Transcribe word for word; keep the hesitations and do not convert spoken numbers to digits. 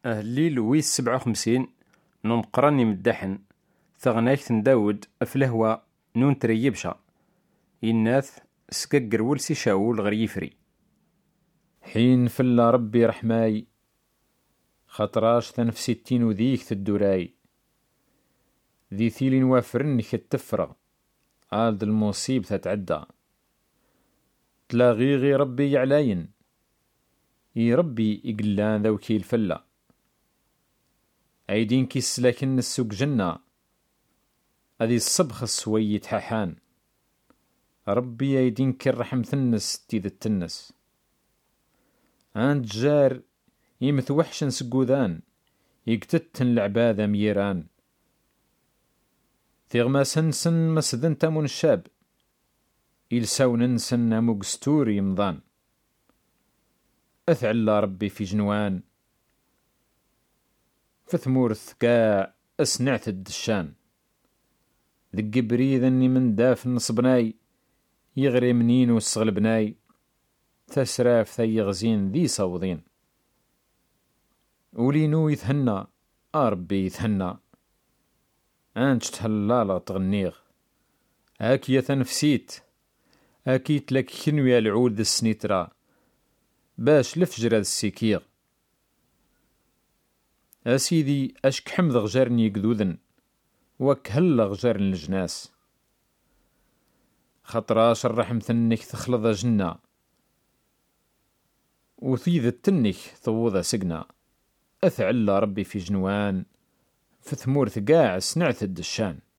الليل ويس سبعة وخمسين نون قراني مدحن ثغناك داود أفلهوا نون تريبشا يناث سكقر ولسي شاول غير يفري حين فلا ربي رحماي خطراش تنفسي التين وذيك الدراي ذي ثيل وافرن كتفرغ عاد المصيب تتعدى تلاغي غي ربي يعلاين يي ربي يقلان ذوكي الفلا ايدين كيس لكن السوق جنة اذي الصبخ السوي تحاحان ربي ايدين كالرحم ثنس تيذ التنس عند جار يمث وحشن سقوذان يقتتن العبادة ميران ثيغما سنسن مسدن تامون الشاب يلساو ننسن مقستور يمضان أثعلى ربي في جنوان فثمورث كاع أسنعت الدشان ذق بريد أني من داف نصبناي يغري منين والصغلبناي تسراف ثي غزين ذي صوضين ولينو يثهنى أربي يثهنى أنش تهلالا تغنيغ هاكية تنفسيت أكيت لك كنويا العود السنيترا باش لفجر السيكيغ أسيدي أشك حمد غجرني قذوذن وكهل غجر الجناس خطراش الرحم ثنك تخلط جنة وثيذ التنك ثوض سقنا أثعلى ربي في جنوان فثمور ثقاع سنعت الدشان